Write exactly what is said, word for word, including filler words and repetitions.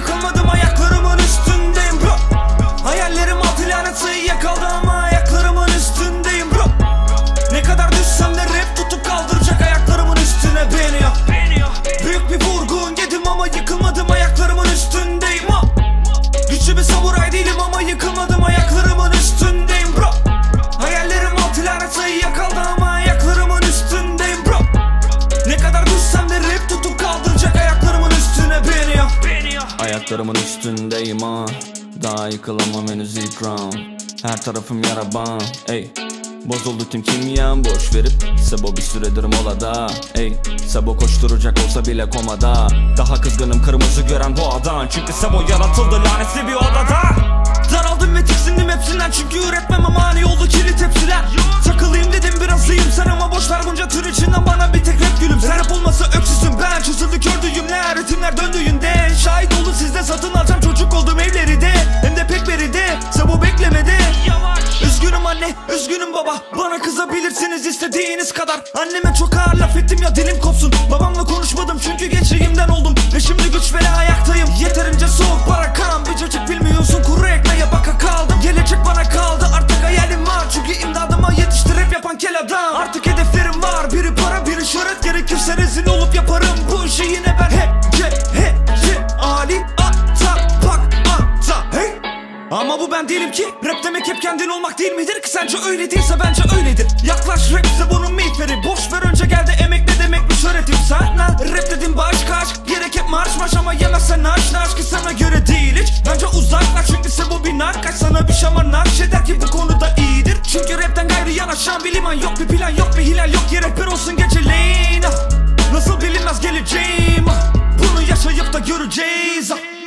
yıkılmadım, ayaklarımın üstündeyim bro. Hayallerim altı lanet sayıya kaldı ama ayaklarımın üstündeyim bro. Ne kadar düşsem de rap tutup kaldıracak ayaklarımın üstüne beni ya. Büyük bir vurgun yedim ama yıkılmadım, ayaklarımın üstündeyim ha. Güçlü bir samuray değilim ama yıkılmadım, ayaklarımın üstündeyim bro. Hayallerim altı lanet sayıya kaldı ama ayaklarımın üstündeyim bro. Ne kadar düşsem de rap tutup kaldıracak ayaklarımın üstüne beni ya. Ayaklarımın üstündeyim ha. Daha yıkılamam henüz ilk round. Her tarafım yara ban, ey. Bozuldu tüm kimyam, boş verip Sebo bir süredir molada, ey. Sebo koşturacak olsa bile komada. Daha kızgınım kırmızı gören boğadan, çünkü Sebo yaratıldı lanetli bir odada. Daraldım ve tiksindim hepsinden, çünkü üretmeme mani oldu kirli tepsiler. Takılayım dedim biraz iyiyim sen ama boşver bunca tür içinden bana bir tek rap gülümser. Rap olmasa öksüzüm ben, çözüldü kör düğümler, ritimler döndüğünde. Şahit olun sizde, satın alacağım çocuk oldum evleri de, hem de pek beride. Sebo beklemedi. Üzgünüm anne, üzgünüm baba, bana kızabilirsiniz istediğiniz kadar. Anneme çok ağır laf ettim ya dilim kopsun. Babamla konuşmadım çünkü gençliğimden oldum ve şimdi güç bela ayaktayım. Yeterince soğuk para kan, bir çocuk bilmiyorsun kuru ekmeğe baka kaldım. Gelecek bana kaldı artık, hayalim var çünkü imdadıma yetişti rap yapan kel adam. Artık hedeflerim var, biri para biri şöhret, gerekirse rezil olup yaparım bu işi yine ben. He he he he Ali ata bak ata hey. Ama bu ben değilim ki, rap demek hep kendin olmak değil midir ki? Sence öyle değilse bence öyledir. Yaklaş rapse bunun miğferi, boş ver önce geldi emek, ne demekmiş öğretim sana. Rap dedim başka aşk, gerek hep marş marş ama yemezsen naş naş ki sana göre değil hiç. Bence uzaklaş çünkü Sebo bir narkaç, sana bir şamar nakş eder ki bu konuda iyidir. Çünkü rapten gayrı yanaşan bir liman yok, bir plan yok, bir hilal yok, ya rehber olsun geceleyin. Nasıl bilinmez geleceğim, bunu yaşayıp da göreceğiz.